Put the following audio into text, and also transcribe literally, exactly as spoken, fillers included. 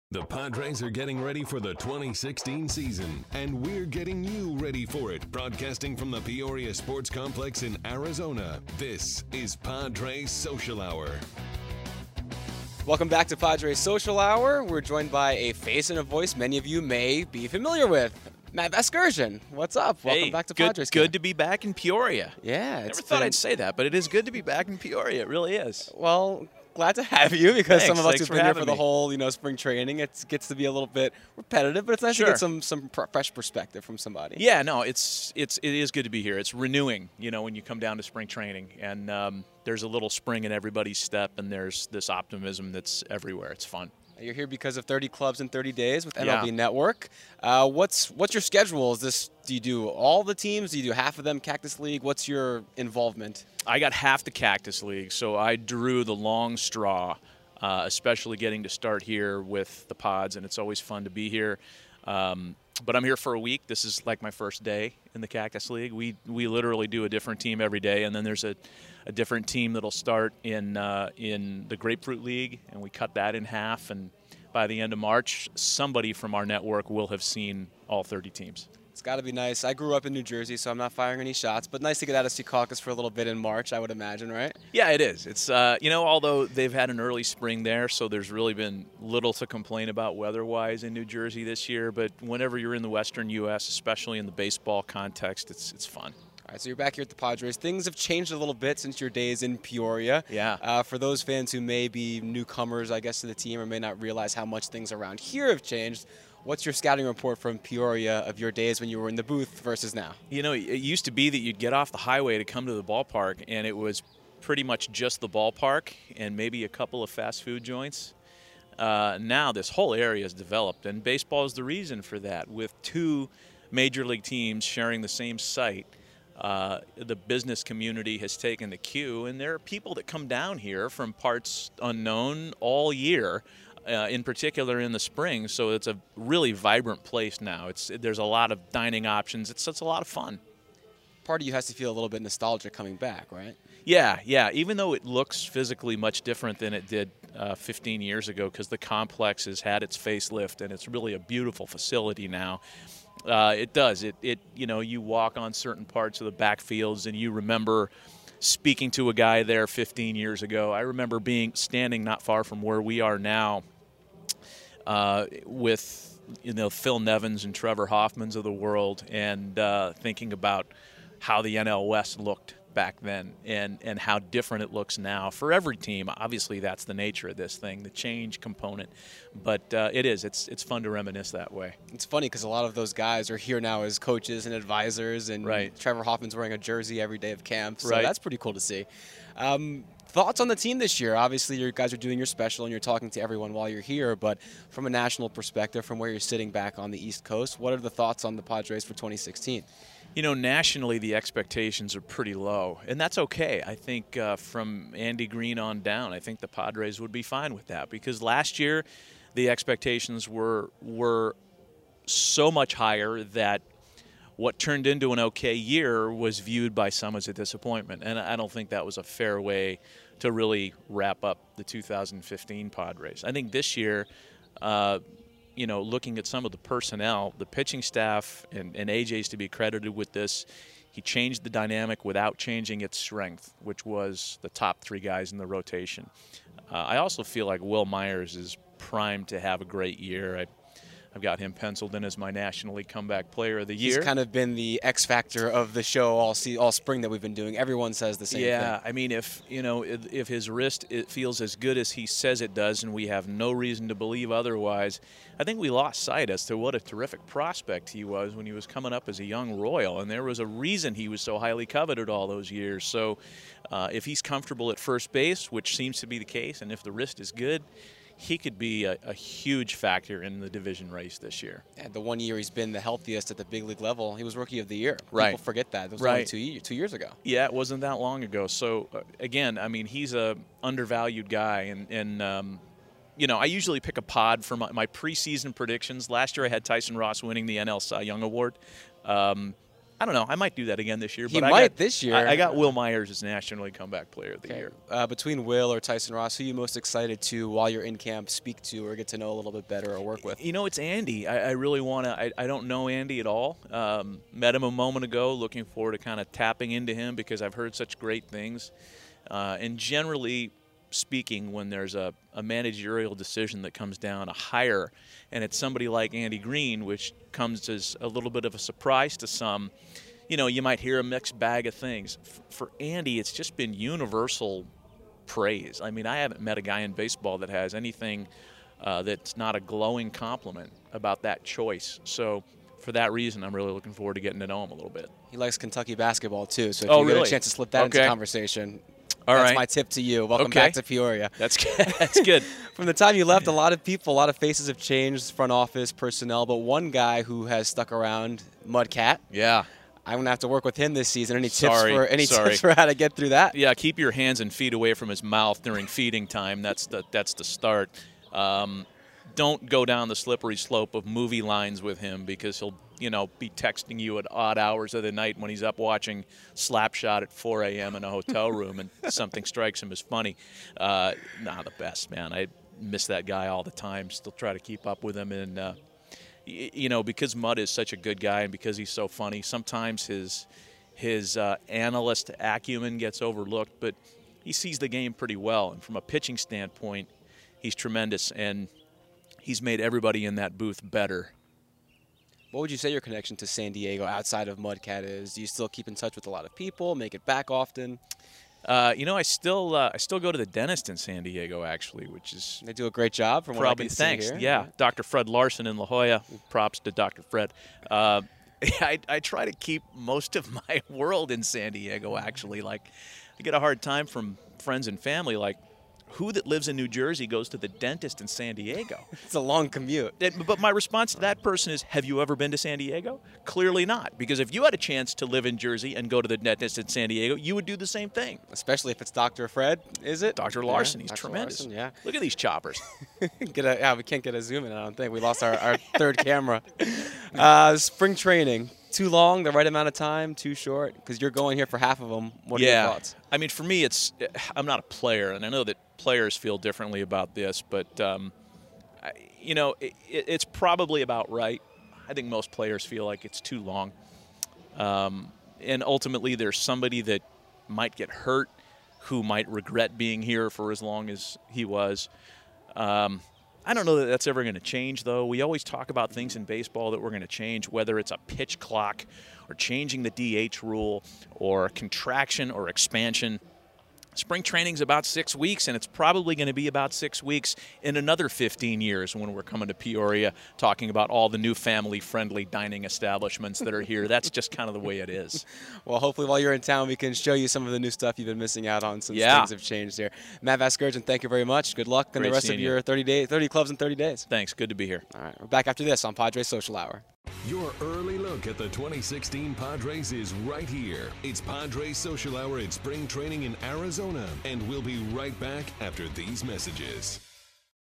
The Padres are getting ready for the twenty sixteen season, and we're getting you ready for it. Broadcasting from the Peoria Sports Complex in Arizona, this is Padres Social Hour. Welcome back to Padres Social Hour. We're joined by a face and a voice many of you may be familiar with. Matt Vasgersian, what's up? Welcome hey, back to good, Padres. Good to be back in Peoria. Yeah. Never thought been... I'd say that, but it is good to be back in Peoria. It really is. Well, glad to have you because Thanks. some of us Thanks who've for been here for having the me. whole, you know, spring training, it gets to be a little bit repetitive, but it's nice Sure. to get some some pr- fresh perspective from somebody. Yeah, no, it's it's it is good to be here. It's renewing, you know, when you come down to spring training, and um, there's a little spring in everybody's step, and there's this optimism that's everywhere. It's fun. You're here because of thirty clubs in thirty days with N L B Yeah. Network. Uh, what's what's your schedule? Is this do you do all the teams? Do you do half of them? Cactus League? What's your involvement? I got half the Cactus League, so I drew the long straw, uh, especially getting to start here with the Pods, and it's always fun to be here. Um, but I'm here for a week. This is like my first day in the Cactus League. We we literally do a different team every day, and then there's a, a different team that'll start in uh, in the Grapefruit League, and we cut that in half. And by the end of March, somebody from our network will have seen all thirty teams. It's got to be nice. I grew up in New Jersey, so I'm not firing any shots, but nice to get out of Secaucus for a little bit in March, I would imagine, right? Yeah, it is. It's uh, you know, although they've had an early spring there, so there's really been little to complain about weather-wise in New Jersey this year. But whenever you're in the Western U S, especially in the baseball context, it's it's fun. All right, so you're back here at the Padres. Things have changed a little bit since your days in Peoria. Yeah. Uh, for those fans who may be newcomers, I guess, to the team or may not realize how much things around here have changed, what's your scouting report from Peoria of your days when you were in the booth versus now? You know, it used to be that you'd get off the highway to come to the ballpark, and it was pretty much just the ballpark and maybe a couple of fast food joints. Uh, now this whole area is developed, and baseball is the reason for that. With two major league teams sharing the same site, uh, the business community has taken the cue, and there are people that come down here from parts unknown all year. Uh, in particular in the spring, so it's a really vibrant place now. It's there's a lot of dining options. It's it's a lot of fun. Part of you has to feel a little bit nostalgic coming back, right? Yeah, yeah. Even though it looks physically much different than it did uh, fifteen years ago, because the complex has had its facelift and it's really a beautiful facility now. Uh, it does. It it you know you walk on certain parts of the backfields and you remember speaking to a guy there fifteen years ago. I remember being standing not far from where we are now uh, with you know Phil Nevins and Trevor Hoffmans of the world, and uh, thinking about how the N L West looked back then and, and how different it looks now for every team. Obviously, that's the nature of this thing, the change component. But uh, it is. It's it's fun to reminisce that way. It's funny because a lot of those guys are here now as coaches and advisors, and right. Trevor Hoffman's wearing a jersey every day of camp, so right. that's pretty cool to see. Um, thoughts on the team this year? Obviously, you guys are doing your special and you're talking to everyone while you're here, but from a national perspective, from where you're sitting back on the East Coast, what are the thoughts on the Padres for twenty sixteen? You know, nationally, the expectations are pretty low, and that's okay. I think uh, from Andy Green on down, I think the Padres would be fine with that, because last year the expectations were were so much higher that what turned into an okay year was viewed by some as a disappointment, and I don't think that was a fair way to really wrap up the two thousand fifteen Padres. I think this year, uh, you know, looking at some of the personnel, the pitching staff, and, and A J's to be credited with this, he changed the dynamic without changing its strength, which was the top three guys in the rotation. Uh, I also feel like Will Myers is primed to have a great year. I, I've got him penciled in as my National League Comeback Player of the Year. He's kind of been the X factor of the show all see, all spring that we've been doing. Everyone says the same yeah, thing. Yeah, I mean, if you know, if, if his wrist it feels as good as he says it does, and we have no reason to believe otherwise, I think we lost sight as to what a terrific prospect he was when he was coming up as a young Royal, and there was a reason he was so highly coveted all those years. So, uh, if he's comfortable at first base, which seems to be the case, and if the wrist is good, he could be a, a huge factor in the division race this year. And the one year he's been the healthiest at the big league level, he was Rookie of the Year. Right. People forget that. It was right. only two, year, two years ago. Yeah, it wasn't that long ago. So, uh, again, I mean, he's a undervalued guy. And, and um, you know, I usually pick a pod for my, my preseason predictions. Last year I had Tyson Ross winning the N L Cy Young Award. Um, I don't know. I might do that again this year. He but might I got, this year. I, I got Will Myers as National League Comeback Player of the Okay. Year. Uh, between Will or Tyson Ross, who are you most excited to, while you're in camp, speak to or get to know a little bit better or work with? You know, it's Andy. I, I really want to. I, I don't know Andy at all. Um, met him a moment ago. Looking forward to kind of tapping into him because I've heard such great things. Uh, and generally speaking, when there's a, a managerial decision that comes down, a hire, and it's somebody like Andy Green, which comes as a little bit of a surprise to some, you know, you might hear a mixed bag of things. F- for Andy, it's just been universal praise. I mean, I haven't met a guy in baseball that has anything uh, that's not a glowing compliment about that choice. So for that reason, I'm really looking forward to getting to know him a little bit. He likes Kentucky basketball, too, so if Oh, you really? get a chance to slip that Okay. into conversation, All that's right. my tip to you. Welcome Okay. back to Peoria. That's good. That's good. From the time you left, a lot of people, a lot of faces have changed, front office, personnel, but one guy who has stuck around, Mudcat. Yeah. I'm going to have to work with him this season. Any Sorry, tips for any sorry. tips for how to get through that? Yeah, keep your hands and feet away from his mouth during feeding time. That's the that's the start. Um, don't go down the slippery slope of movie lines with him because he'll, you know, be texting you at odd hours of the night when he's up watching Slapshot at four a.m. in a hotel room and something strikes him as funny. Uh, nah, the best, man. I miss that guy all the time. Still try to keep up with him. And, uh, y- you know, because Mud is such a good guy and because he's so funny, sometimes his his uh, analyst acumen gets overlooked, but he sees the game pretty well. And from a pitching standpoint, he's tremendous. And he's made everybody in that booth better. What would you say your connection to San Diego outside of Mudcat is? Do you still keep in touch with a lot of people, make it back often? Uh, you know, I still uh, I still go to the dentist in San Diego, actually, which is They do a great job from what I probably can see thanks. here. Yeah, Doctor Fred Larson in La Jolla. Props to Doctor Fred. Uh, I, I try to keep most of my world in San Diego, actually. Like, I get a hard time from friends and family, like, who that lives in New Jersey goes to the dentist in San Diego? It's a long commute. It- but my response to that person is, have you ever been to San Diego? Clearly not. Because if you had a chance to live in Jersey and go to the dentist in San Diego, you would do the same thing. Especially if it's Doctor Fred, is it? Doctor Yeah, Larson, he's Doctor tremendous. Larson, yeah. Look at these choppers. Get a, yeah, we can't get a zoom in, I don't think. We lost our, our third camera. Uh, spring training. Too long, the right amount of time, too short? Because you're going here for half of them. What are yeah. your thoughts? I mean, for me, it's I'm not a player, and I know that players feel differently about this, but, um, I, you know, it, it's probably about right. I think most players feel like it's too long. Um, and ultimately, there's somebody that might get hurt who might regret being here for as long as he was. Um, I don't know that that's ever going to change, though. We always talk about things in baseball that we're going to change, whether it's a pitch clock or changing the D H rule or contraction or expansion. Spring training's about six weeks, and it's probably going to be about six weeks in another fifteen years when we're coming to Peoria talking about all the new family-friendly dining establishments that are here. That's just kind of the way it is. Well, hopefully while you're in town, we can show you some of the new stuff you've been missing out on since Yeah. things have changed here. Matt Vasgersian, thank you very much. Good luck in Great the rest of seeing you. your thirty days, thirty clubs in thirty days. Thanks. Good to be here. All right, we're back after this on Padres Social Hour. Your early look at the twenty sixteen Padres is right here. It's Padres Social Hour at spring training in Arizona, and we'll be right back after these messages.